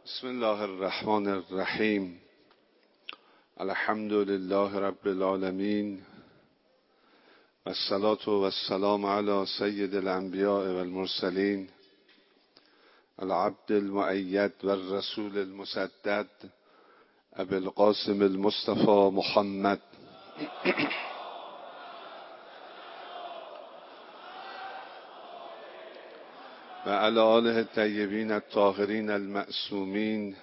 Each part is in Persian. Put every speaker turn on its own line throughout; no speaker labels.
بسم الله الرحمن الرحیم. الحمد لله رب العالمین و الصلاة و السلام علی سید الانبیاء و المرسلین العبد المؤید و الرسول المسدد ابی القاسم المصطفى محمد و علی آله الطیبین الطاهرین المعصومین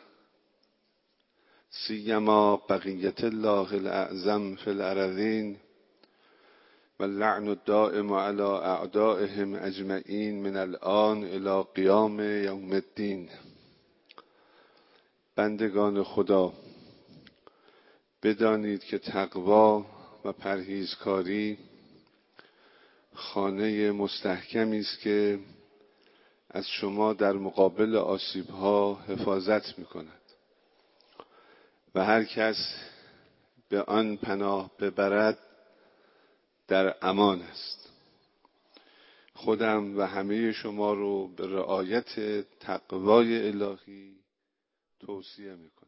سیما بقیت الله الاعظم فی الارضین و اللعن الدائم علی اعدائهم اجمعین من الآن الی قیام یوم الدین. بندگان خدا، بدانید که تقوا و پرهیزکاری خانه مستحکمی است که از شما در مقابل آسیب‌ها حفاظت می‌کند و هر کس به آن پناه ببرد در امان است. خودم و همه شما رو به رعایت تقوای الهی توصیه می‌کنم.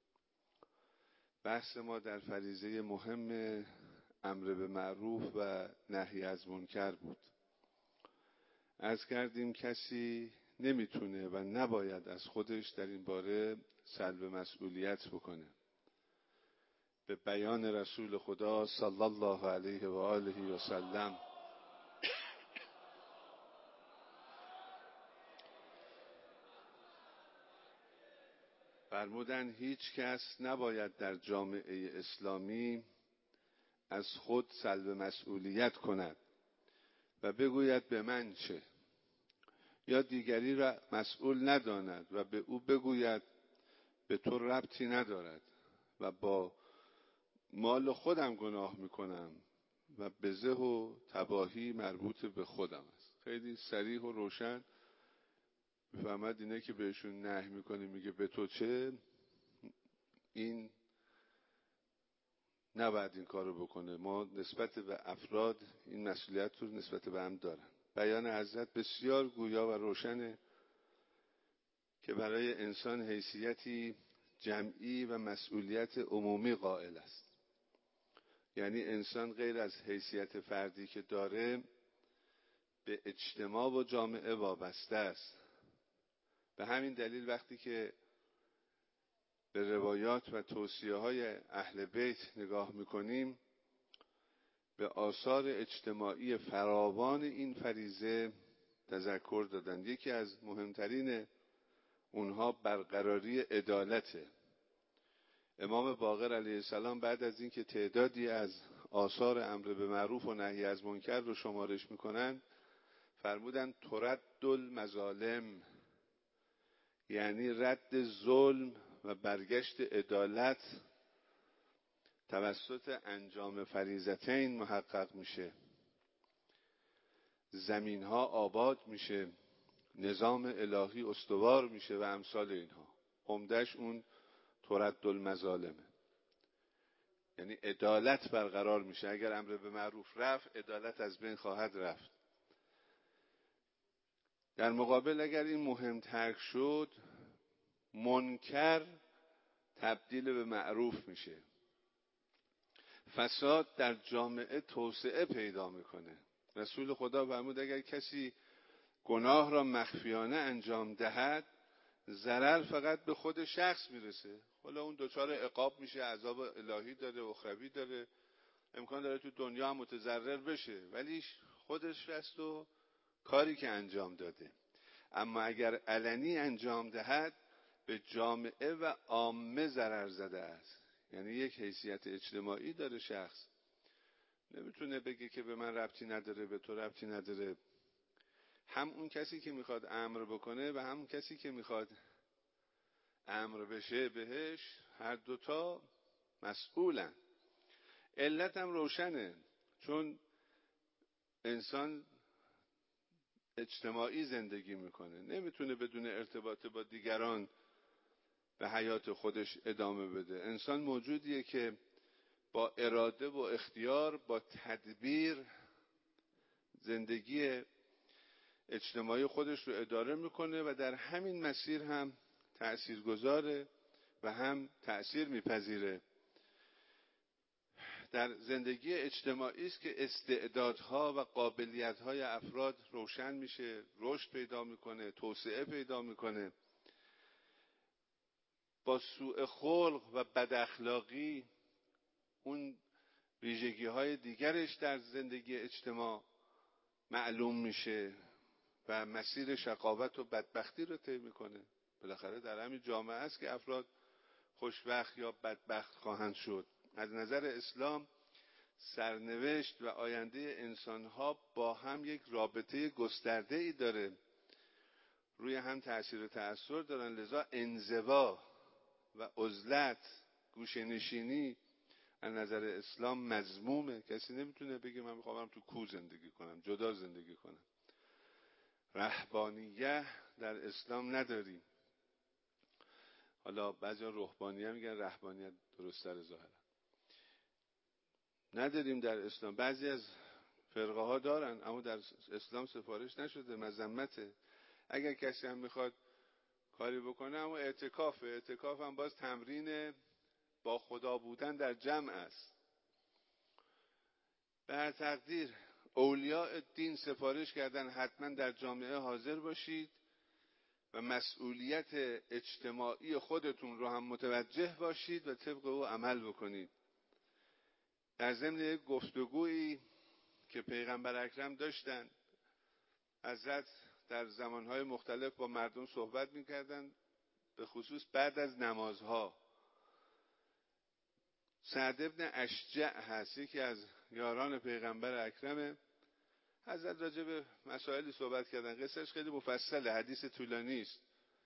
بحث ما در فریضه مهم امر به معروف و نهی از منکر بود. عرض کردیم کسی نمیتونه و نباید از خودش در این باره سلب مسئولیت بکنه. به بیان رسول خدا صلی الله علیه و آله و سلم فرمودن هیچ کس نباید در جامعه اسلامی از خود سلب مسئولیت کند و بگوید به من چه، یا دیگری را مسئول نداند و به او بگوید به تو ربطی ندارد و با مال خودم گناه میکنم و بزه و تباهی مربوط به خودم است. خیلی صریح و روشن میفهمد اینه که بهشون نهی میکنه، میگه به تو چه، این نباید این کارو بکنه. ما نسبت به افراد این مسئولیت رو نسبت به هم دارن. بیان حضرت بسیار گویا و روشنه که برای انسان حیثیتی جمعی و مسئولیت عمومی قائل است. یعنی انسان غیر از حیثیت فردی که داره به اجتماع و جامعه وابسته است. به همین دلیل وقتی که به روایات و توصیه‌های اهل بیت نگاه می‌کنیم، به آثار اجتماعی فراوان این فریضه تذکر دادن. یکی از مهمترین اونها برقراری عدالته. امام باقر علیه السلام بعد از اینکه تعدادی از آثار امر به معروف و نهی از منکر رو شمارش میکنن، فرمودن ترد المظالم، یعنی رد ظلم و برگشت عدالت توسط انجام فریضتین محقق میشه. زمین ها آباد میشه، نظام الهی استوار میشه و امثال اینها. عمده‌اش اون ترد المظالمه، یعنی عدالت برقرار میشه. اگر امر به معروف رفت، عدالت از بین خواهد رفت. در مقابل اگر این مهم ترک شد، منکر تبدیل به معروف میشه، فساد در جامعه توسعه پیدا میکنه. رسول خدا فرمود اگر کسی گناه را مخفیانه انجام دهد، ضرر فقط به خود شخص میرسه. حالا اون دچار عقاب میشه، عذاب الهی داره، اخروی داره، امکان داره تو دنیا هم متضرر بشه، ولی خودش است و کاری که انجام داده. اما اگر علنی انجام دهد، به جامعه و عامه ضرر زده است. یعنی یک حیثیت اجتماعی داره شخص، نمیتونه بگه که به من ربطی نداره، به تو ربطی نداره. هم اون کسی که میخواد امر بکنه و هم کسی که میخواد امر بشه بهش، هر دوتا مسئولن. علت هم روشنه، چون انسان اجتماعی زندگی میکنه، نمیتونه بدون ارتباط با دیگران به حیات خودش ادامه بده. انسان موجودیه که با اراده و اختیار، با تدبیر زندگی اجتماعی خودش رو اداره میکنه و در همین مسیر هم تأثیرگذاره و هم تأثیر میپذیره. در زندگی اجتماعی است که استعدادها و قابلیت‌های افراد روشن میشه، رشد پیدا میکنه، توسعه پیدا میکنه. با سوء خلق و بد اخلاقی اون ویژگی‌های دیگرش در زندگی اجتماع معلوم میشه و مسیر شقاوت و بدبختی رو طی میکنه. بالاخره در همین جامعه است که افراد خوشبخت یا بدبخت خواهند شد. از نظر اسلام سرنوشت و آینده انسان‌ها با هم یک رابطه گسترده‌ای داره، روی هم تأثیر و تأثیر دارن. لذا انزوا و عزلت، گوشه‌نشینی از نظر اسلام مذمومه. کسی نمیتونه بگه من میخوام تو کوه زندگی کنم، جدا زندگی کنم. رهبانیه در اسلام نداریم. حالا بعضیا رهبانیه میگن، رهبانیت درست‌تر ظاهرا. نداریم در اسلام. بعضی از فرقه ها دارن اما در اسلام سفارش نشده، مذمته. اگر کسی هم میخواد کاری بکنه، اما اعتکاف هم باز تمرین با خدا بودن در جمع است. به هر تقدیر اولیاء دین سفارش کردن حتما در جامعه حاضر باشید و مسئولیت اجتماعی خودتون رو هم متوجه باشید و طبق او عمل بکنید. در ضمن گفتگویی که پیغمبر اکرم داشتن، حضرت در زمانهای مختلف با مردم صحبت میکردن، به خصوص بعد از نمازها. سعد ابن اشجع هست، یکی از یاران پیغمبر اکرمه. حضرت راجع به مسائلی صحبت کردن، قصهش خیلی مفصله، حدیث طولانی است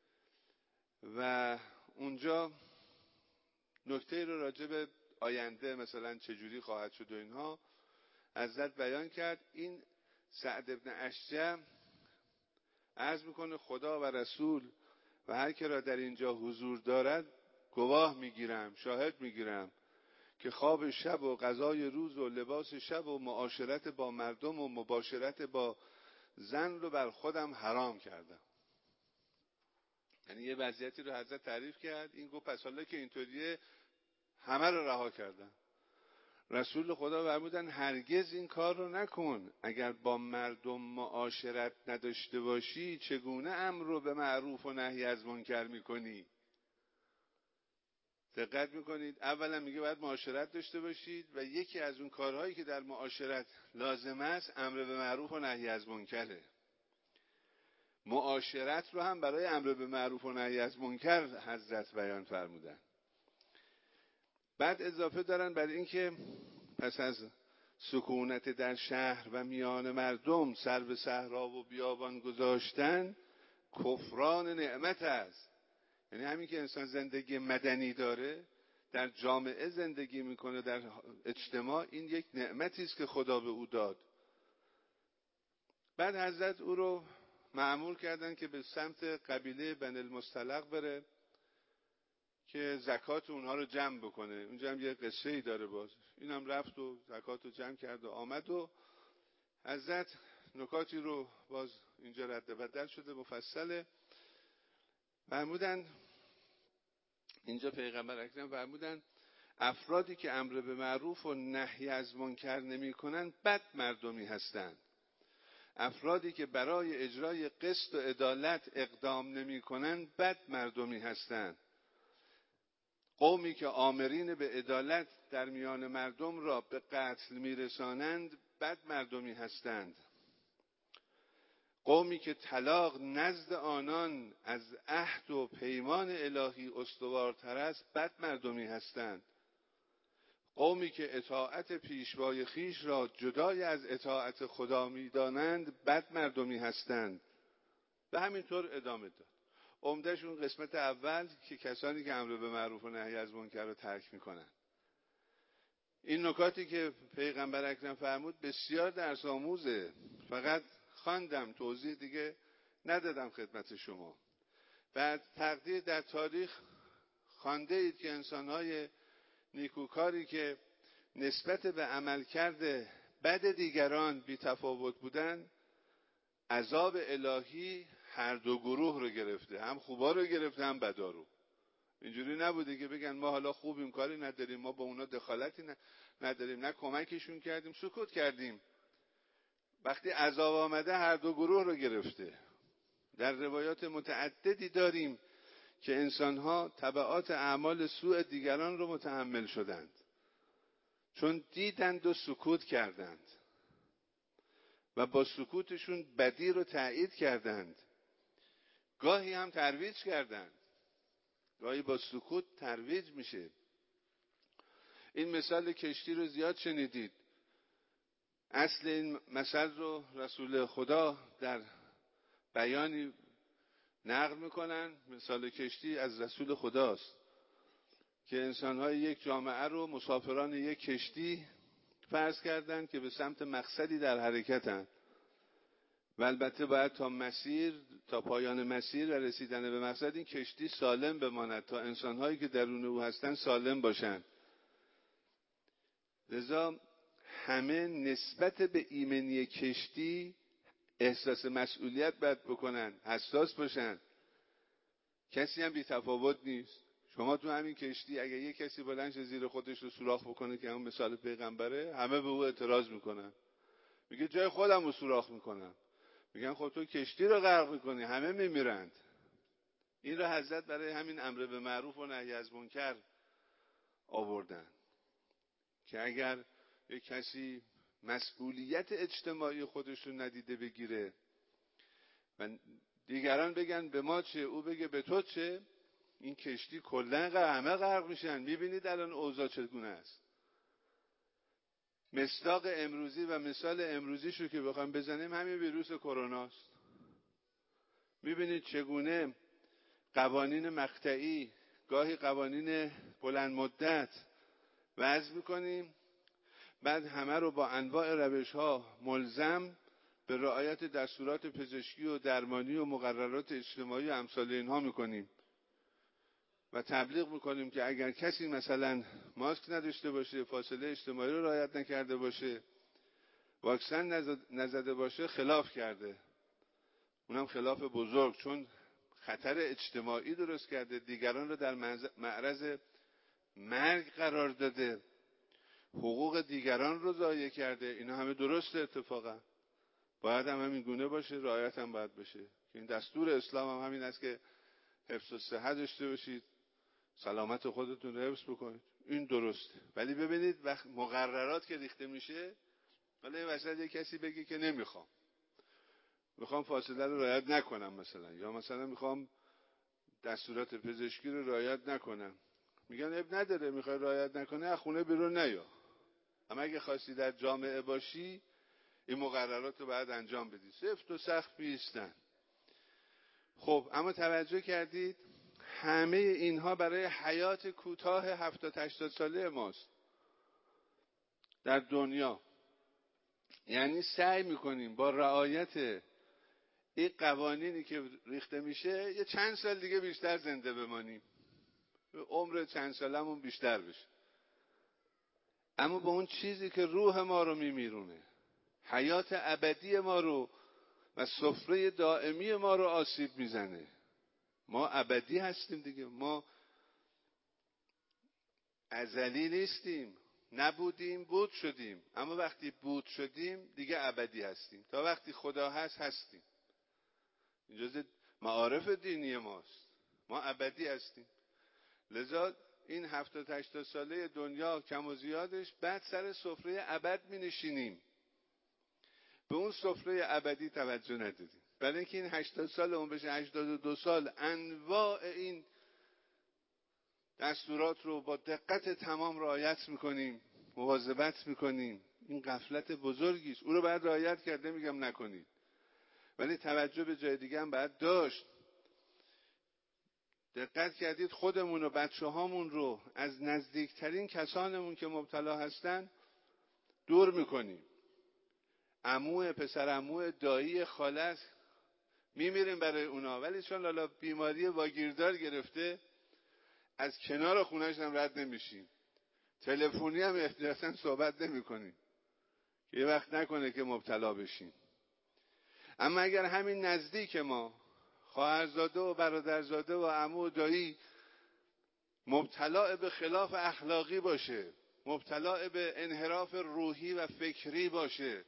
و اونجا نکته رو راجع به آینده مثلا چجوری خواهد شد و اینها حضرت بیان کرد. این سعد ابن اشجع عرض میکنه خدا و رسول و هر که را در اینجا حضور دارد گواه میگیرم، شاهد میگیرم که خواب شب و غذای روز و لباس شب و معاشرت با مردم و مباشرت با زن رو بر خودم حرام کردم. یعنی یه وضعیتی رو حضرت تعریف کرد. این گفت پس حالا که اینطوریه همه رو رها کردم. رسول خدا فرمودن هرگز این کار رو نکن. اگر با مردم معاشرت نداشته باشی چگونه امر رو به معروف و نهی از منکر میکنی؟ دقت میکنید؟ اولا میگه باید معاشرت داشته باشید و یکی از اون کارهایی که در معاشرت لازم است امر به معروف و نهی از منکره. معاشرت رو هم برای امر به معروف و نهی از منکر حضرت بیان فرمودن. بعد اضافه دارن بر این که پس از سکونت در شهر و میان مردم سر به صحرا و بیابان گذاشتن کفران نعمت است. یعنی همین که انسان زندگی مدنی داره، در جامعه زندگی میکنه، در اجتماع، این یک نعمتی است که خدا به او داد. بعد حضرت او رو مأمور کردن که به سمت قبیله بنی المصطلق بره که زکات اونها رو جمع بکنه. اونجا هم یه قصه‌ای داره باز. اینم رفت و زکات رو جمع کرد و آمد و حضرت نکاتی رو باز اینجا رد و بدل شده مفصله. فرمودن اینجا پیغمبر اکرم فرمودن افرادی که امر به معروف و نهی از منکر نمی‌کنند بد مردمی هستند. افرادی که برای اجرای قسط و عدالت اقدام نمی‌کنند بد مردمی هستند. قومی که آمرین به عدالت در میان مردم را به قتل میرسانند بد مردمی هستند. قومی که طلاق نزد آنان از عهد و پیمان الهی استوارتر است بد مردمی هستند. قومی که اطاعت پیشوای خیش را جدای از اطاعت خدا می‌دانند بد مردمی هستند. به همینطور ادامه داد. عمده‌شون قسمت اول که کسانی که امر به معروف و نهی از منکر رو ترک میکنن. این نکاتی که پیغمبر اکرم فرمود بسیار درس آموزه. فقط خواندم، توضیح دیگه ندادم خدمت شما. بعد تقدیر در تاریخ خوانده اید که انسان‌های نیکوکاری که نسبت به عملکرد بد دیگران بی تفاوت بودن، عذاب الهی هر دو گروه رو گرفته، هم خوبا رو گرفته هم بدا رو. اینجوری نبوده که بگن ما حالا خوبیم کاری نداریم، ما با اونا دخالتی نداریم، نه کمکشون کردیم، سکوت کردیم. وقتی عذاب آمده هر دو گروه رو گرفته. در روایات متعددی داریم که انسانها تبعات اعمال سوء دیگران رو متحمل شدند، چون دیدند و سکوت کردند و با سکوتشون بدی رو تایید کردند، گاهی هم ترویج کردند. گاهی با سکوت ترویج میشه. این مثال کشتی رو زیاد شنیدید. اصل این مثل رو رسول خدا در بیانی نقل میکنن. مثال کشتی از رسول خداست که انسان‌های یک جامعه رو مسافران یک کشتی فرض کردند که به سمت مقصدی در حرکتند و البته باید تا پایان مسیر و رسیدن به مقصد این کشتی سالم بماند تا انسان‌هایی که درون او هستند سالم باشند. لذا همه نسبت به ایمنی کشتی احساس مسئولیت باید بکنن، حساس باشن. کسی هم بی تفاوت نیست. شما تو همین کشتی اگه یک کسی بلند شه زیر خودش رو سوراخ بکنه که همون مثال پیغمبره، همه به او اعتراض میکنن. میگه جای خودم رو سوراخ میکنم. میگن خب تو کشتی رو غرق میکنی، همه میمیرند. این رو حضرت برای همین امر به معروف و نهی از منکر آوردن که اگر یک کسی مسئولیت اجتماعی خودش رو ندیده بگیره و دیگران بگن به ما چه، او بگه به تو چه، این کشتی کلن همه غرق میشن. میبینید الان اوضاع چگونه است. مصداق امروزی و مثال امروزیش رو که بخوام بزنیم همین ویروس کروناست. میبینید چگونه قوانین مقطعی، گاهی قوانین بلند مدت وضع میکنیم، بعد همه رو با انواع روش‌ها ملزم به رعایت دستورات پزشکی و درمانی و مقررات اجتماعی و امثال اینها میکنیم و تبلیغ میکنیم که اگر کسی مثلا ماسک نداشته باشه، فاصله اجتماعی رو رعایت نکرده باشه، واکسن نزده باشه، خلاف کرده. اونم خلاف بزرگ، چون خطر اجتماعی درست کرده، دیگران رو در معرض مرگ قرار داده، حقوق دیگران رو ضایع کرده. اینا همه درسته. اتفاقا باید هم همین گونه باشه، رعایت هم باید بشه. این دستور اسلام هم همین است که حفظ الصحه داشته باشید، سلامت خودتون رو حفظ بکنید. این درسته. ولی ببینید وقت مقررات که ریخته میشه، حالا این وسط یک کسی بگه که میخوام فاصله رو رعایت نکنم مثلا، یا مثلا میخوام دستورات پزشکی رو رعایت نکنم. میگن اب نداره، میخوای رعایت نکنه از خونه بیرون نیا. اما اگه خواستی در جامعه باشی این مقررات رو باید انجام بدی. سفت و سخت بیستن. خب اما توجه کردید همه اینها برای حیات کوتاه 70-80 ساله ماست در دنیا. یعنی سعی میکنیم با رعایت این قوانینی که ریخته میشه یه چند سال دیگه بیشتر زنده بمانیم، عمر چند سالمون بیشتر بشه. اما با اون چیزی که روح ما رو میمیرونه، حیات ابدی ما رو و سفره دائمی ما رو آسیب میزنه. ما ابدی هستیم دیگه، ما ازلی نیستیم. نبودیم، بود شدیم. اما وقتی بود شدیم دیگه ابدی هستیم. تا وقتی خدا هستیم. این جزء معارف دینی ماست. ما ابدی هستیم. لذا این 70-80 ساله دنیا کم و زیادش بعد سر سفره ابد می نشینیم. به اون سفره ابدی توجه ندادیم. برای اینکه این 80 سال اون بشه 82 سال، انواع این دستورات رو با دقت تمام رعایت میکنیم، مواظبت میکنیم. این غفلت بزرگی است. او رو باید رعایت کرد، نمیگم نکنید، ولی توجه به جای دیگه هم باید داشت. دقت کردید خودمون و بچه هامون رو از نزدیکترین کسانمون که مبتلا هستن دور میکنیم. عمو، پسر عمو، دایی، خاله میمیریم برای اونا، ولی چون لالا بیماری واگیردار گرفته از کنار خونه‌اش هم رد نمیشیم. تلفنی هم احتیاطاً صحبت نمی‌کنیم که یه وقت نکنه که مبتلا بشیم. اما اگر همین نزدیک ما خواهرزاده و برادرزاده و عمو و دایی مبتلا به خلاف اخلاقی باشه، مبتلا به انحراف روحی و فکری باشه،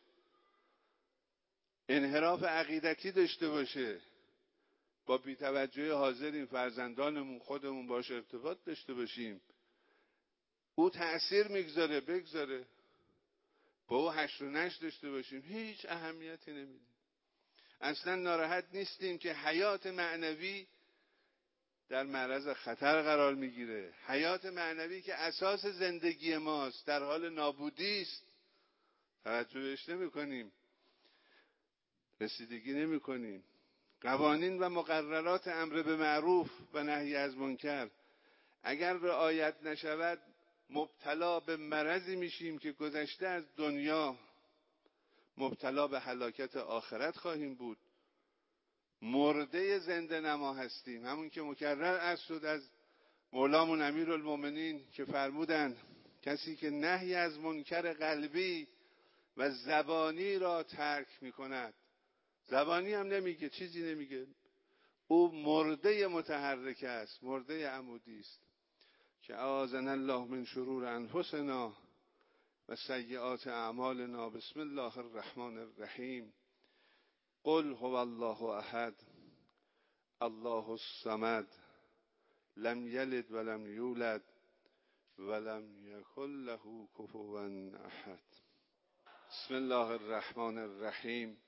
انحراف عقیدتی داشته باشه، با بی‌توجهی حاضرین فرزندانمون خودمون باشه ارتباط داشته باشیم، او تأثیر میگذاره بگذاره، با او هشت و نشت داشته باشیم، هیچ اهمیتی نمیدیم. اصلا ناراحت نیستیم که حیات معنوی در معرض خطر قرار میگیره. حیات معنوی که اساس زندگی ماست در حال نابودی است. توجه بهش نمی‌کنیم، رسیدگی نمی‌کنیم. قوانین و مقررات امر به معروف و نهی از منکر اگر رعایت نشود مبتلا به مرضی میشیم که گذشته از دنیا مبتلا به هلاکت آخرت خواهیم بود. مرده زنده نما هستیم. همون که مکرر عرض شد از مولامون امیرالمومنین که فرمودند کسی که نهی از منکر قلبی و زبانی را ترک میکند، زبانی هم نمیگه، چیزی نمیگه، او مرده متحرک است، مرده عمودی است. که اعاذنا الله من شرور انفسنا و سیئات اعمالنا. بسم الله الرحمن الرحیم. قل هو الله احد الله الصمد لم یلد ولم یولد ولم یکن له کفوا احد. بسم الله الرحمن الرحیم.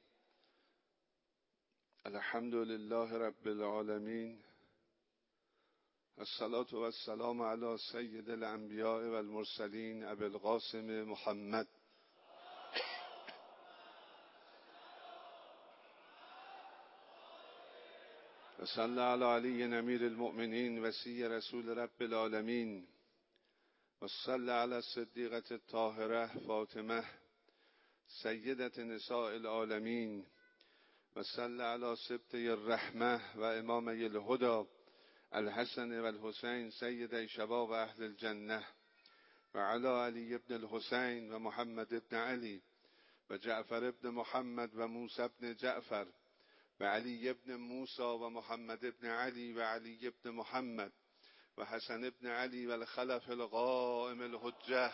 الحمد لله رب العالمین. الصلاة والسلام علی سید الانبیاء والمرسلین ابی القاسم محمد و صلی علی علی امیر المؤمنین وصی رسول رب العالمین و صلی علی الصدیقة الطاهرة فاطمه سیدة نساء العالمین و صلی علی سبطی الرحمه و امامی الهدى الحسن و الحسین سیدی شباب اهل الجنه و علی علی ابن الحسین و محمد ابن علی و جعفر ابن محمد و موسی ابن جعفر و علی ابن موسی و محمد ابن علی و علی ابن محمد و حسن ابن علی و الخلف القائم الحجه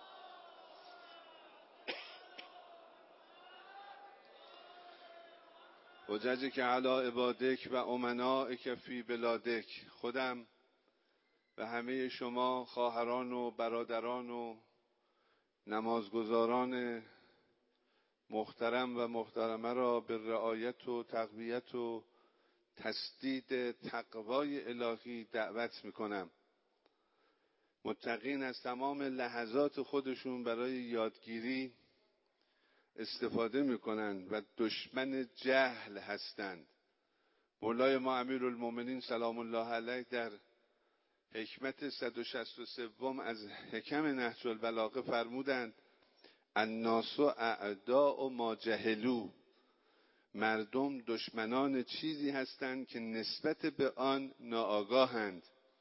حججک علی عبادک و امنائک فی بلادک. خودم و همه شما خواهران و برادران و نمازگزاران محترم و محترمه را به رعایت و تقویت و تسدید تقوای الهی دعوت میکنم. متقین از تمام لحظات خودشون برای یادگیری استفاده میکنند و دشمن جهل هستند. مولای ما امیرالمومنین سلام الله علیه در حکمت 163 از حکم نهج البلاغه فرمودند الناس اعداء ما جهلوا. مردم دشمنان چیزی هستند که نسبت به آن ناآگاهند.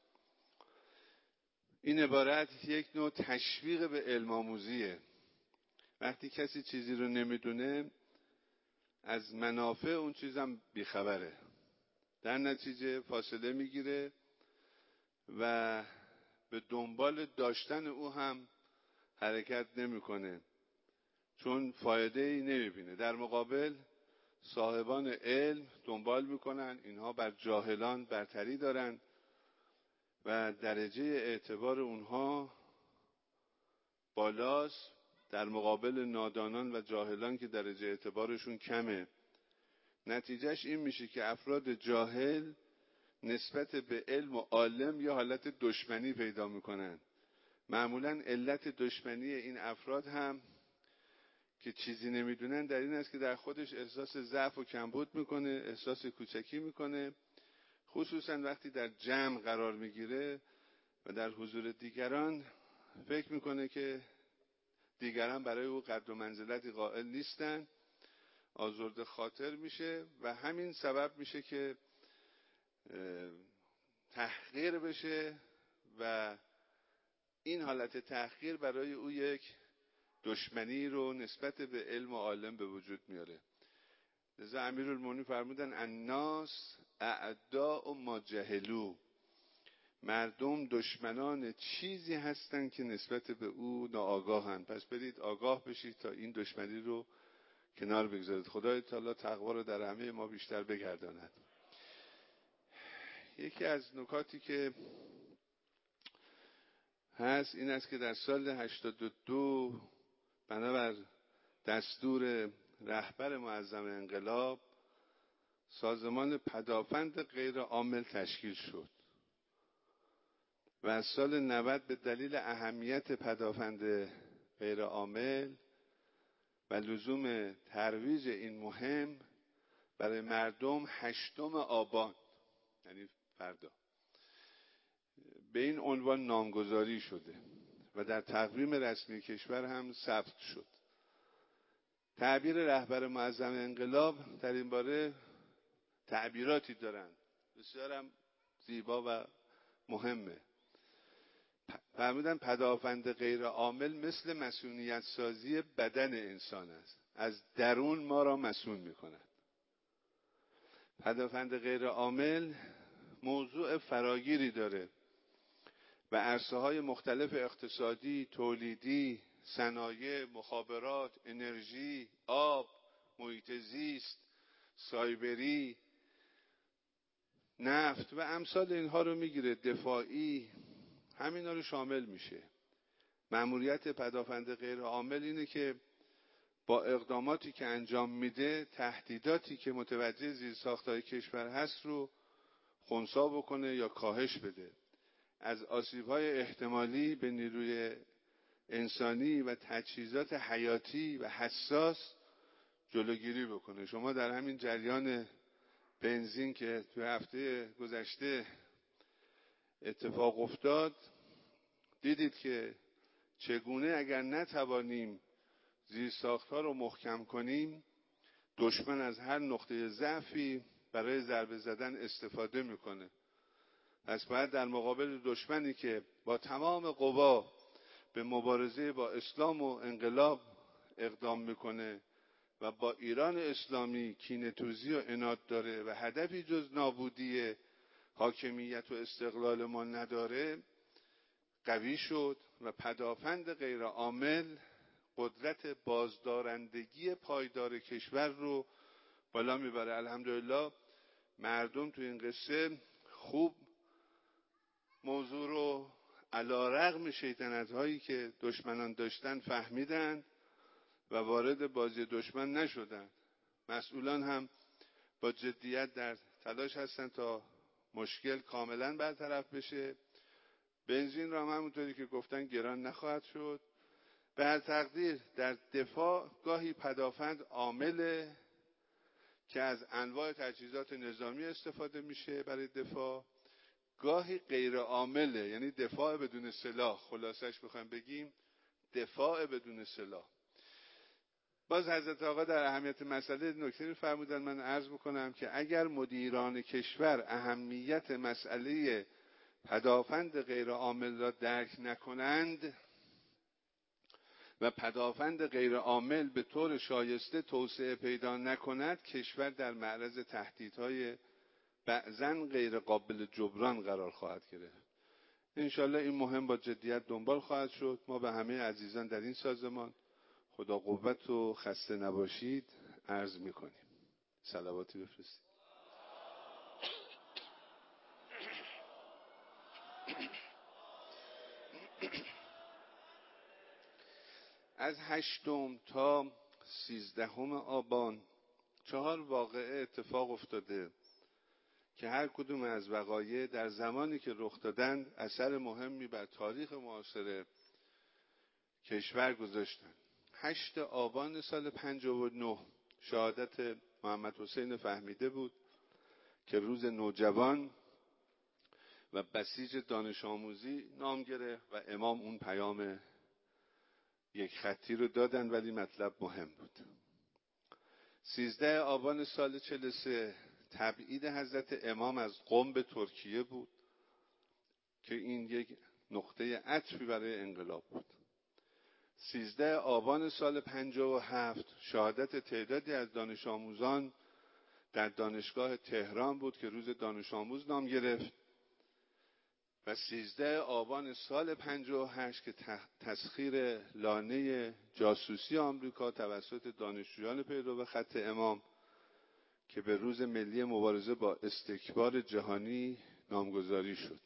این عبارت یک نوع تشویق به علم آموزیه. وقتی کسی چیزی رو نمیدونه از منافع اون چیزم بیخبره، در نتیجه فاصله میگیره و به دنبال داشتن او هم حرکت نمیکنه چون فایده ای نمیبینه. در مقابل صاحبان علم دنبال میکنن، اینها بر جاهلان برتری دارن و درجه اعتبار اونها بالاست در مقابل نادانان و جاهلان که درجه اعتبارشون کمه. نتیجهش این میشه که افراد جاهل نسبت به علم و عالم یه حالت دشمنی پیدا میکنن. معمولا علت دشمنی این افراد هم که چیزی نمیدونن در این است که در خودش احساس ضعف و کمبود میکنه، احساس کوچکی میکنه، خصوصا وقتی در جمع قرار میگیره و در حضور دیگران فکر میکنه که دیگران برای او قدر و منزلتی قائل نیستن، آزرده خاطر میشه و همین سبب میشه که تحقیر بشه و این حالت تحقیر برای او یک دشمنی رو نسبت به علم و عالم به وجود میاره. لذا امیرالمومنین فرمودن الناس اعداء ما جهلوا، مردم دشمنان چیزی هستند که نسبت به او ناآگاهند. پس برید آگاه بشید تا این دشمنی رو کنار بگذارید. خدای تعالی تقوا رو در همه ما بیشتر بگرداند. یکی از نکاتی که هست این است که در سال 82 بنابر دستور رهبر معظم انقلاب سازمان پدافند غیر عامل تشکیل شد و از سال 90 به دلیل اهمیت پدافند غیر عامل و لزوم ترویج این مهم برای مردم 8 آبان یعنی فردا به این عنوان نامگذاری شده و در تقویم رسمی کشور هم ثبت شد. تعبیر رهبر معظم انقلاب در این باره تعبیراتی دارند بسیار هم زیبا و مهمه. فرمودن پدافند غیر عامل مثل مصونیت سازی بدن انسان است، از درون ما را مصون می کند. پدافند غیر عامل موضوع فراگیری داره و عرصه‌های مختلف اقتصادی، تولیدی، صنایع، مخابرات، انرژی، آب، محیط زیست، سایبری، نفت و امثال اینها رو میگیره، دفاعی، همینا رو شامل میشه. مأموریت پدافند غیر عامل اینه که با اقداماتی که انجام میده تهدیداتی که متوجه زیرساخت‌های کشور هست رو خنثی بکنه یا کاهش بده، از آسیب‌های احتمالی به نیروی انسانی و تجهیزات حیاتی و حساس جلوگیری بکنه. شما در همین جریان بنزین که تو هفته گذشته اتفاق افتاد دیدید که چگونه اگر نتوانیم زیرساخت‌ها رو محکم کنیم دشمن از هر نقطه ضعفی برای ضربه زدن استفاده میکنه. پس باید در مقابل دشمنی که با تمام قوا به مبارزه با اسلام و انقلاب اقدام میکنه و با ایران اسلامی کینه‌توزی و عناد داره و هدفی جز نابودی حاکمیت و استقلال ما نداره قوی شد و پدافند غیر عامل قدرت بازدارندگی پایدار کشور رو بالا میبره. الحمدلله مردم تو این قصه خوب موضوع رو علی‌رغم شیطنت‌هایی که دشمنان داشتن فهمیدن و وارد بازی دشمن نشدن. مسئولان هم با جدیت در تلاش هستن تا مشکل کاملا برطرف بشه. بنزین را هم همونطوری که گفتن گران نخواهد شد. به هر تقدیر در دفاع گاهی پدافند عامله که از انواع تجهیزات نظامی استفاده میشه برای دفاع، گاهی غیر عامله یعنی دفاع بدون سلاح. خلاصش بخوایم بگیم دفاع بدون سلاح. باز حضرت آقا در اهمیت مسئله نکته فرمودن، من عرض بکنم که اگر مدیران کشور اهمیت مسئله پدافند غیر عامل را درک نکنند و پدافند غیر عامل به طور شایسته توسعه پیدا نکند کشور در معرض تهدیدهای بعضاً غیر قابل جبران قرار خواهد گرفت. انشالله این مهم با جدیت دنبال خواهد شد. ما به همه عزیزان در این سازمان خدا قوت و خسته نباشید عرض میکنیم. صلواتی بفرستید. از 8 تا 13 آبان 4 واقعه اتفاق افتاده که هر کدوم از وقایع در زمانی که رخ دادند اثر مهمی بر تاریخ معاصر کشور گذاشتند. 8 آبان سال 59 شهادت محمد حسین فهمیده بود که روز نوجوان و بسیج دانش آموزی نام گرفت و امام اون پیام یک خطی رو دادن ولی مطلب مهم بود. 13 آبان سال 43 تبعید حضرت امام از قم به ترکیه بود که این یک نقطه عطفی برای انقلاب بود. 13 آبان سال 57 شهادت تعدادی از دانش آموزان در دانشگاه تهران بود که روز دانش آموز نام گرفت و 13 آبان سال 58 که تسخیر لانه جاسوسی آمریکا توسط دانشجویان پیرو خط امام که به روز ملی مبارزه با استکبار جهانی نامگذاری شد.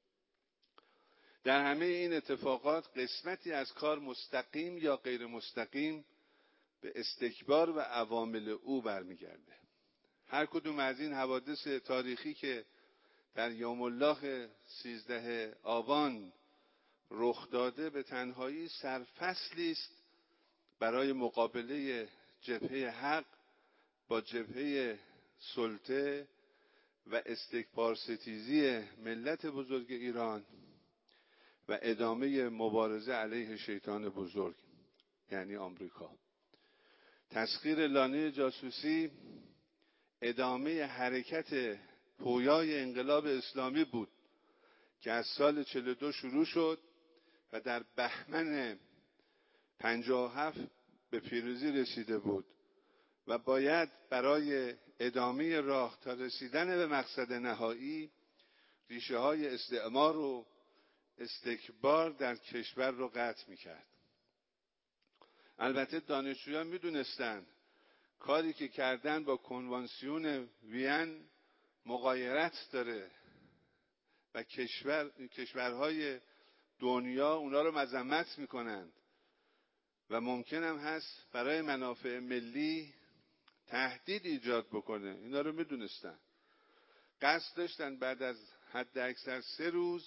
در همه این اتفاقات قسمتی از کار مستقیم یا غیر مستقیم به استکبار و عوامل او برمیگرده. هر کدوم از این حوادث تاریخی که در یوم الله 13 آبان رخ داده به تنهایی سرفصلی است برای مقابله جبهه حق با جبهه سلطه و استکبار ستیزی ملت بزرگ ایران و ادامه مبارزه علیه شیطان بزرگ یعنی آمریکا. تسخیر لانه جاسوسی ادامه حرکت پویای انقلاب اسلامی بود که از سال 42 شروع شد و در بهمن 57 به پیروزی رسیده بود و باید برای ادامه راه تا رسیدن به مقصد نهایی ریشه های استعمار و استکبار در کشور رو قطع میکرد. البته دانشجویان میدونستند کاری که کردن با کنوانسیون وین مغایرت داره و کشورهای دنیا اونا رو مذمت میکنند و ممکن هم هست برای منافع ملی تهدید ایجاد بکنه. اینا رو میدونستن. قصد داشتن بعد از حد اکثر 3 روز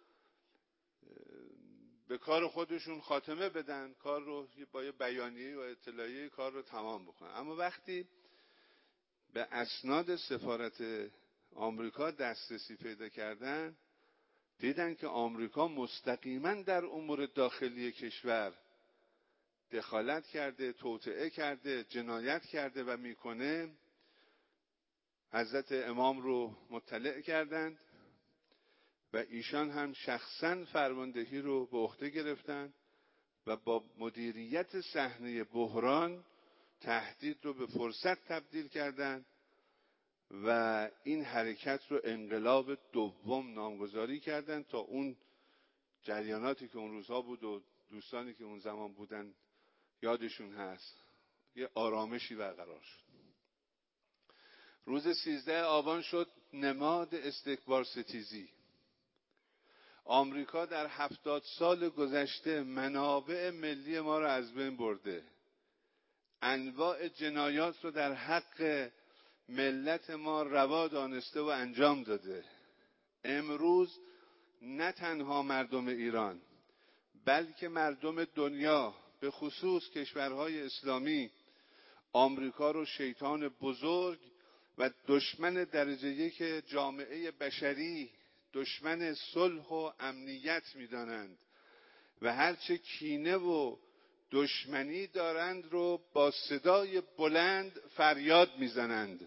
به کار خودشون خاتمه بدن، کار رو با یه بیانیه و اطلاعیه کار رو تمام بکنن. اما وقتی به اسناد سفارت آمریکا دسترسی پیدا کردن دیدن که آمریکا مستقیما در امور داخلی کشور دخالت کرده، توطئه کرده، جنایت کرده و میکنه. حضرت امام رو مطلع کردند و ایشان هم شخصا فرماندهی رو به عهده گرفتن و با مدیریت صحنه بحران تهدید رو به فرصت تبدیل کردند و این حرکت رو انقلاب دوم نامگذاری کردند. تا اون جریاناتی که اون روزها بود و دوستانی که اون زمان بودن یادشون هست، یه آرامشی برقرار شد. روز 13 آبان شد نماد استکبار ستیزی. آمریکا در 70 سال گذشته منابع ملی ما رو از بین برده، انواع جنایات رو در حق ملت ما روا دانسته و انجام داده. امروز نه تنها مردم ایران بلکه مردم دنیا به خصوص کشورهای اسلامی آمریکا رو شیطان بزرگ و دشمن درجه یک جامعه بشری، دشمن صلح و امنیت می‌دانند و هرچه کینه و دشمنی دارند رو با صدای بلند فریاد می‌زنند.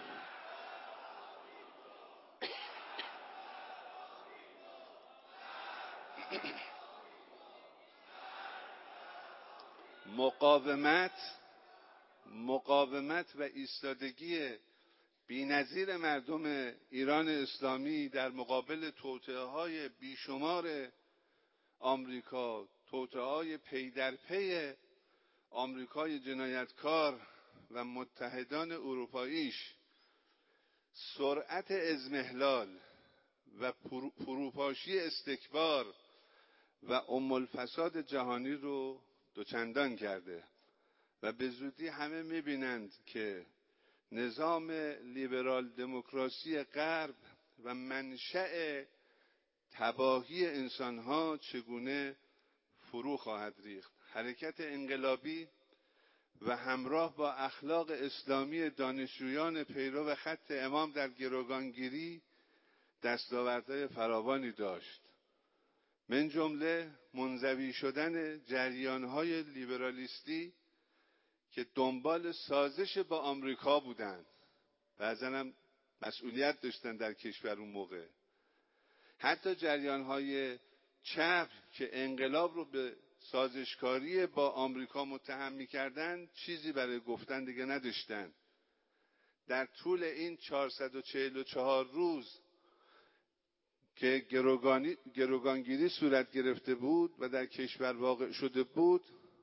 مقاومت و ایستادگی بی‌نظیر مردم ایران اسلامی در مقابل توطئه‌های بیشمار آمریکا، توطئه‌های پی در پی آمریکای جنایتکار و متحدان اروپاییش، سرعت اضمحلال و فروپاشی استکبار و الفساد جهانی رو دوچندان کرده و به زودی همه می‌بینند که نظام لیبرال دموکراسی غرب و منشأ تباهی انسان‌ها چگونه فرو خواهد ریخت. حرکت انقلابی و همراه با اخلاق اسلامی دانشجویان پیرو خط امام در گروگانگیری دستاوردهای فراوانی داشت، من جمله منزوی شدن جریان‌های لیبرالیستی که دنبال سازش با آمریکا بودند، بعضا هم مسئولیت داشتن در کشور اون موقع. حتی جریان‌های چپ که انقلاب رو به سازشکاری با آمریکا متهم می‌کردند چیزی برای گفتن دیگه نداشتن. در طول این 444 روز که گروگانگیری صورت گرفته بود و در کشور واقع شده بود،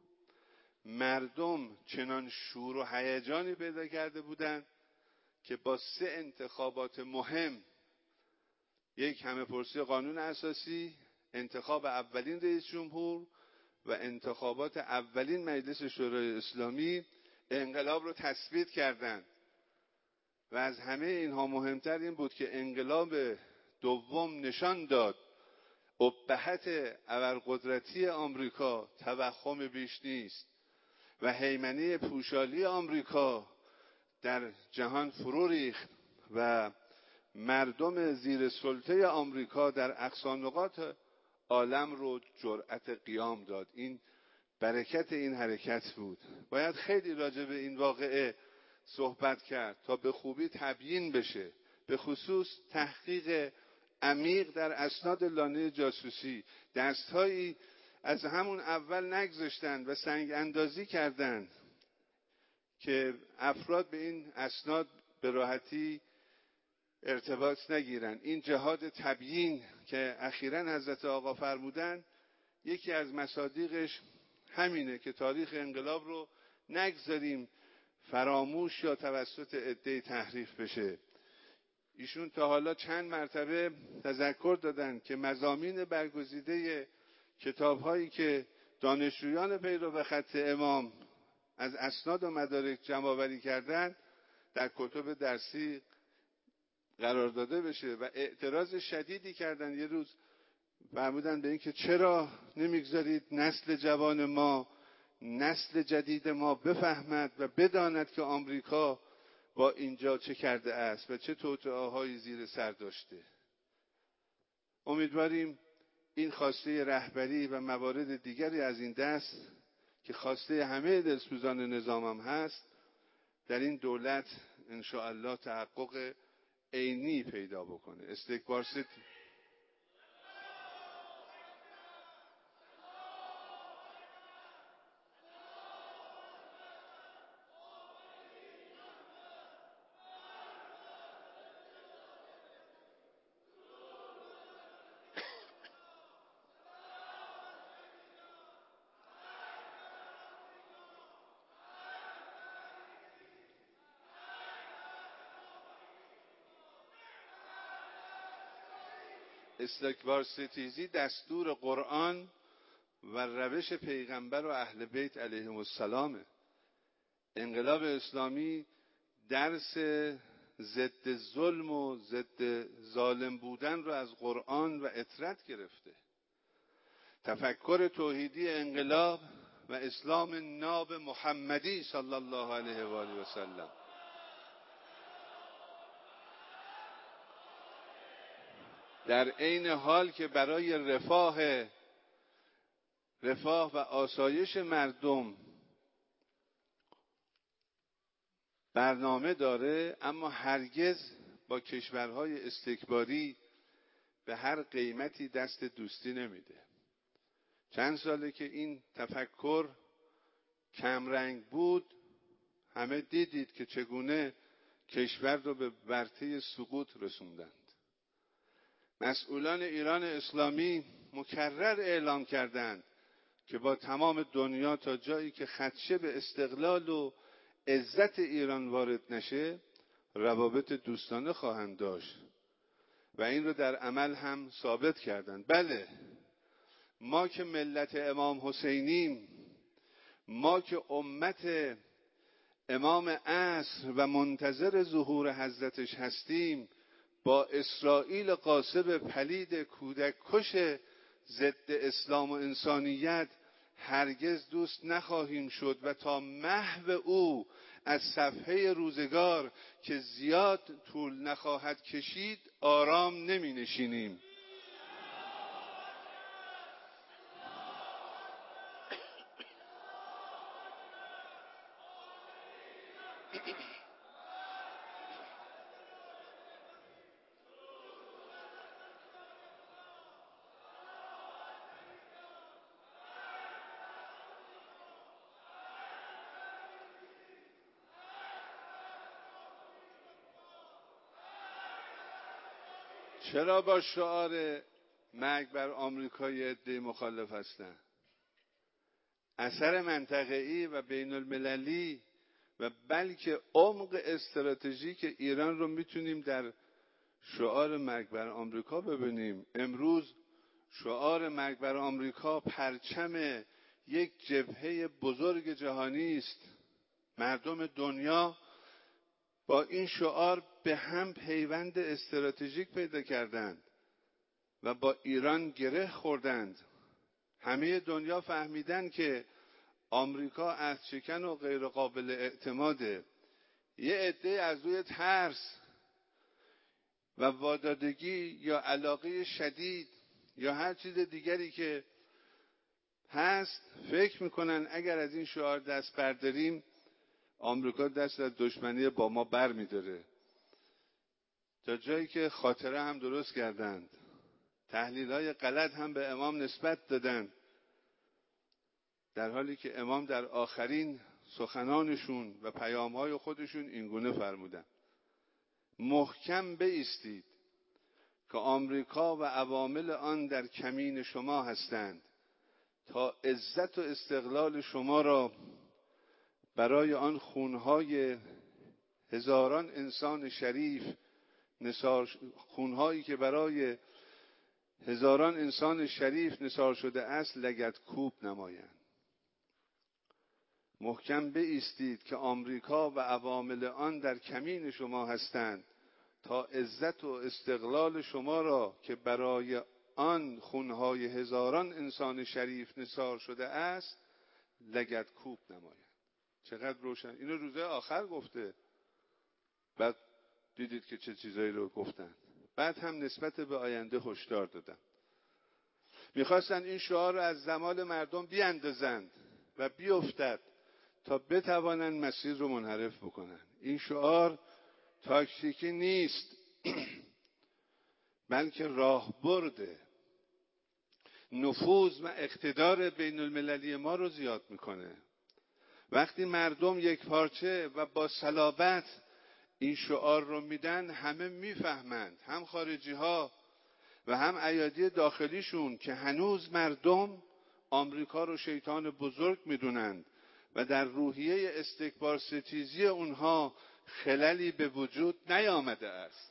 مردم چنان شور و هیجانی پیدا کرده بودند که با 3 انتخابات مهم، یک همه‌پرسی قانون اساسی، انتخاب اولین رئیس جمهور و انتخابات اولین مجلس شورای اسلامی، انقلاب رو تثبیت کردند. و از همه اینها مهمتر این بود که انقلاب دوم نشان داد ابهت ابرقدرتی آمریکا توهم بیش نیست و هیمنه پوشالی آمریکا در جهان فرو ریخت و مردم زیر سلطه آمریکا در اقصی نقاط عالم رو جرأت قیام داد. این برکت این حرکت بود. باید خیلی راجع به این واقعه صحبت کرد تا به خوبی تبیین بشه، به خصوص تحقیق عمیق در اسناد لانه جاسوسی. دستهایی از همون اول نگذاشتند و سنگ اندازی کردند که افراد به این اسناد به راحتی ارتباط نگیرن. این جهاد تبیین که اخیراً حضرت آقا فرمودن، یکی از مصادیقش همینه که تاریخ انقلاب رو نگذاریم فراموش یا توسط عده‌ای تحریف بشه. ایشون تا حالا چند مرتبه تذکر دادن که مضامین برگزیده کتاب‌هایی که دانشجویان پیرو خط امام از اسناد و مدارک جمع‌آوری کردن در کتب درسی قرار داده بشه و اعتراض شدیدی کردن. یه روز فرمودن به این که چرا نمیگذارید نسل جوان ما، نسل جدید ما بفهمد و بداند که آمریکا با اینجا چه کرده است و چه توطئه‌هایی زیر سر داشته. امیدواریم این خواسته رهبری و موارد دیگری از این دست که خواسته همه دلسوزان نظام هم هست، در این دولت ان شاء الله تحقق عینی پیدا بکنه. استکبار ستیزی دستور قرآن و روش پیغمبر و اهل بیت علیهم السلام. انقلاب اسلامی درس ضد ظلم و ضد ظالم بودن رو از قرآن و اطرت گرفته. تفکر توحیدی انقلاب و اسلام ناب محمدی صلی الله علیه و آله و سلم در عین حال که برای رفاه و آسایش مردم برنامه داره، اما هرگز با کشورهای استکباری به هر قیمتی دست دوستی نمیده. چند ساله که این تفکر کمرنگ بود، همه دیدید که چگونه کشور رو به ورطه سقوط رسوندند. مسئولان ایران اسلامی مکرر اعلام کردند که با تمام دنیا تا جایی که خدشه به استقلال و عزت ایران وارد نشه روابط دوستانه خواهند داشت و این رو در عمل هم ثابت کردند. بله، ما که ملت امام حسینیم، ما که امت امام عصر و منتظر ظهور حضرتش هستیم، با اسرائیل غاصب پلید کودک کش ضد اسلام و انسانیت هرگز دوست نخواهیم شد و تا محو او از صفحه روزگار که زیاد طول نخواهد کشید آرام نمی نشینیم. چرا با شعار مرگ بر آمریکا یه عده مخالف هستن؟ اثر منطقه‌ای و بین المللی و بلکه عمق استراتژیک ایران رو میتونیم در شعار مرگ بر آمریکا ببینیم. امروز شعار مرگ بر آمریکا پرچم یک جبهه بزرگ جهانی است. مردم دنیا با این شعار به هم پیوند استراتژیک پیدا کردند و با ایران گره خوردند. همه دنیا فهمیدن که آمریکا عهدشکن و غیر قابل اعتماده. یه عده از روی ترس و وادادگی یا علاقه شدید یا هر چیز دیگری که هست فکر میکنن اگر از این شعار دست برداریم آمریکا دست از دشمنی با ما بر میداره. تا جایی که خاطره هم درست کردند، تحلیل‌های غلط هم به امام نسبت دادند، در حالی که امام در آخرین سخنانشون و پیام‌های خودشون اینگونه فرمودند: محکم بایستید که آمریکا و عوامل آن در کمین شما هستند تا عزت و استقلال شما را برای آن خونهای هزاران انسان شریف خونهایی که برای هزاران انسان شریف نثار شده است لگدکوب نمایند. محکم بایستید که آمریکا و عوامل آن در کمین شما هستند تا عزت و استقلال شما را که برای آن خونهای هزاران انسان شریف نثار شده است لگدکوب نمایند. چقدر روشن. اینو روزهای آخر گفته. بعد دیدید که چه چیزایی رو گفتن. بعد هم نسبت به آینده هشدار دادن. میخواستن این شعار رو از زمان مردم بیاندازند و بیفتد تا بتوانند مسیر رو منحرف بکنن. این شعار تاکتیکی نیست بلکه راهبرده. نفوذ و اقتدار بین المللی ما رو زیاد میکنه. وقتی مردم یک پارچه و با صلابت این شعار رو میدن همه میفهمند، هم خارجی ها و هم ایادی داخلیشون، که هنوز مردم آمریکا رو شیطان بزرگ میدونند و در روحیه استکبار ستیزی اونها خللی به وجود نیامده است.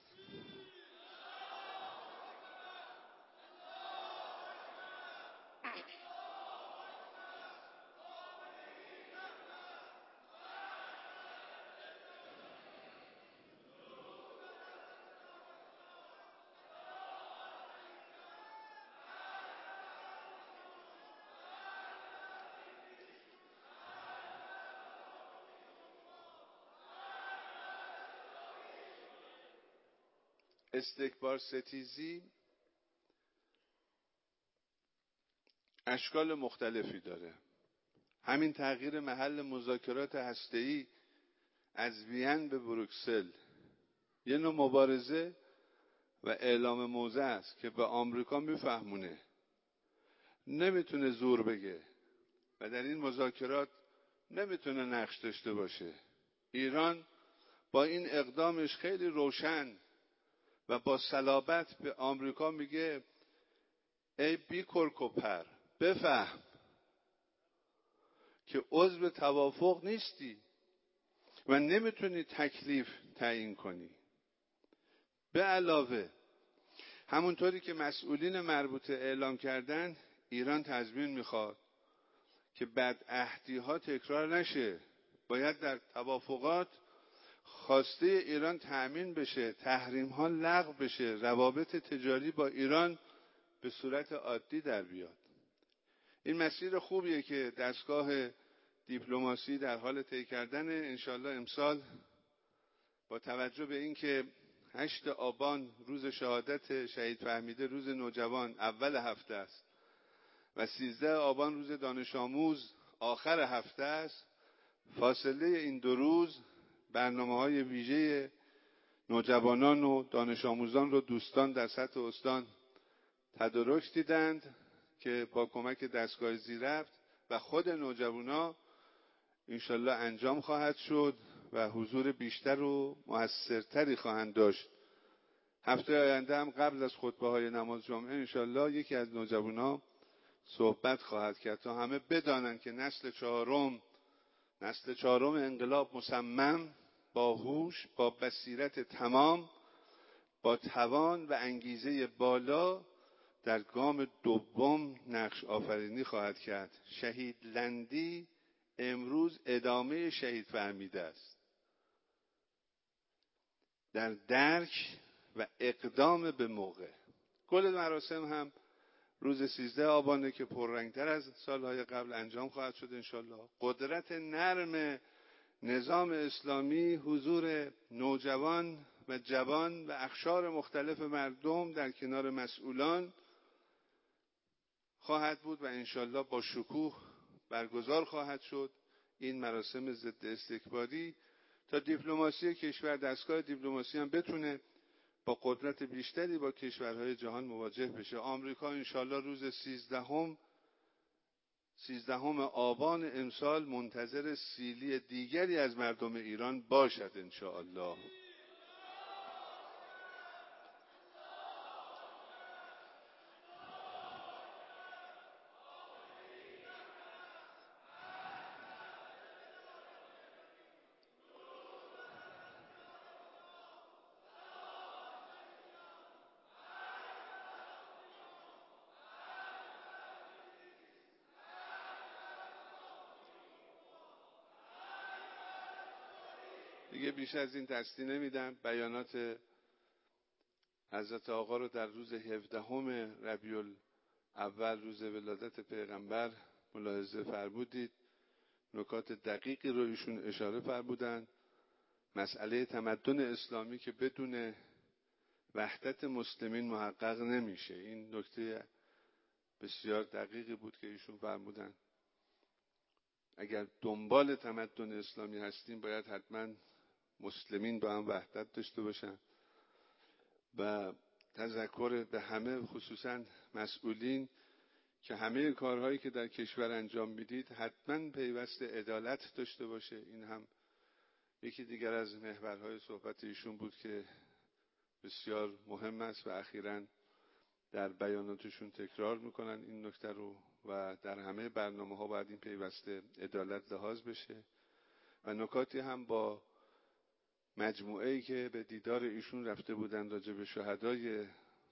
استکبار ستیزی اشکال مختلفی داره. همین تغییر محل مذاکرات هسته‌ای از وین به بروکسل یه نوع مبارزه و اعلام موضع است که به آمریکا میفهمونه نمیتونه زور بگه و در این مذاکرات نمیتونه نقش داشته باشه. ایران با این اقدامش خیلی روشن و با صلابت به آمریکا میگه ای بی کرکوپر، بفهم که عضو توافق نیستی و نمیتونی تکلیف تعیین کنی. به علاوه همونطوری که مسئولین مربوطه اعلام کردن، ایران تضمین میخواد که بدعهدی ها تکرار نشه. باید در توافقات خواسته ایران تأمین بشه، تحریم ها لغو بشه، روابط تجاری با ایران به صورت عادی در بیاد. این مسیر خوبیه که دستگاه دیپلماسی در حال طی کردن. انشالله امسال با توجه به اینکه 8 آبان روز شهادت شهید فهمیده، روز نوجوان اول هفته است و 13 آبان روز دانش آموز آخر هفته است، فاصله این 2 روز برنامه‌های ویژه نوجوانان و دانش آموزان رو دوستان در سطح استان تدارک دیدند که با کمک دستگاه زیرفت و خود نوجوانا انشالله انجام خواهد شد و حضور بیشتر و موثرتری خواهند داشت هفته آینده هم قبل از خطبه‌های نماز جمعه انشالله یکی از نوجوانان صحبت خواهد کرد تا همه بدانند که نسل چهارم انقلاب مصمم، باهوش، با بصیرت تمام، با توان و انگیزه بالا در گام دوم نقش آفرینی خواهد کرد. شهید لندی امروز ادامه شهید فهمیده است در درک و اقدام به موقع. کل مراسم هم روز 13 آبانه که پررنگتر از سالهای قبل انجام خواهد شد انشالله. قدرت نرم نظام اسلامی، حضور نوجوان و جوان و اقشار مختلف مردم در کنار مسئولان خواهد بود و انشالله با شکوه برگزار خواهد شد. این مراسم ضد استکباری تا دیپلماسی کشور، دستگاه دیپلماسی هم بتونه با قدرت بیشتری با کشورهای جهان مواجه بشه. آمریکا انشالله روز 13 آبان امسال منتظر سیلی دیگری از مردم ایران باشد انشالله. دیگه بیش از این دستی نمیدم. بیانات حضرت آقا رو در روز 17 ربیع الاول، روز ولادت پیغمبر، ملاحظه فرمودید. نکات دقیقی رو ایشون اشاره فرمودند. مسئله تمدن اسلامی که بدون وحدت مسلمین محقق نمیشه. این نکته بسیار دقیقی بود که ایشون فرمودند. اگر دنبال تمدن اسلامی هستیم باید حتما مسلمین با هم وحدت داشته باشن و تذکر به همه، خصوصا مسئولین، که همه کارهایی که در کشور انجام میدید حتما پیوست عدالت داشته باشه. این هم یکی دیگر از محورهای صحبت ایشون بود که بسیار مهم است و اخیراً در بیاناتشون تکرار میکنن این نکته رو و در همه برنامه‌ها باید این پیوست عدالت لحاظ بشه. و نکاتی هم با مجموعه‌ای که به دیدار ایشون رفته بودند راجع به شهدای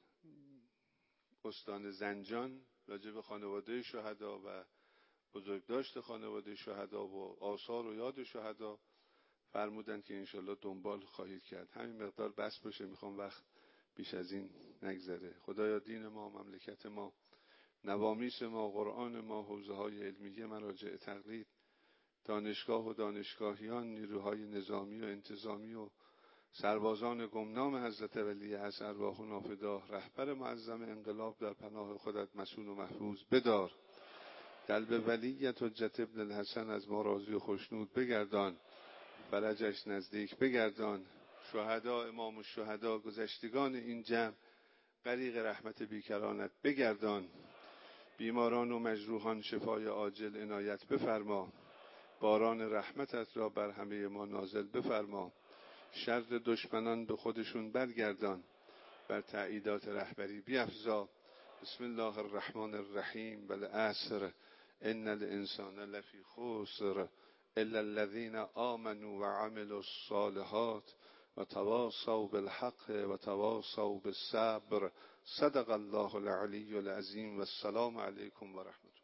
استان زنجان، راجع به خانواده شهدا و بزرگداشت خانواده شهدا و آثار و یاد شهدا فرمودند که انشالله دنبال خواهید کرد. همین مقدار بس باشه، میخوام وقت بیش از این نگذره. خدایا دین ما، مملکت ما، نوامیس ما، قرآن ما، حوزه‌های علمیه، مراجع تقلید، دانشگاه و دانشگاهیان، نیروهای نظامی و انتظامی و سربازان گمنام حضرت ولی از ارواح و نافدا، رهبر معظم انقلاب در پناه خودت مسئول و محفوظ بدار. قلب ولیت حجت ابن الحسن از ما راضی و خوشنود بگردان، فرجش نزدیک بگردان. شهدا، امام الشهدا، گذشتگان این جمع غریق رحمت بیکرانت بگردان. بیماران و مجروحان شفای عاجل عنایت بفرما. باران رحمتت را بر همه ما نازل بفرما. شر دشمنان به خودشون برگردان، بر تأییدات رهبری بیفزا. بسم الله الرحمن الرحیم. والعصر ان الانسان لفی خسر الا الذین آمنوا وعملوا الصالحات وتواصوا بالحق وتواصوا بالصبر. صدق الله العلی العظیم. و السلام علیکم و رحمت الله.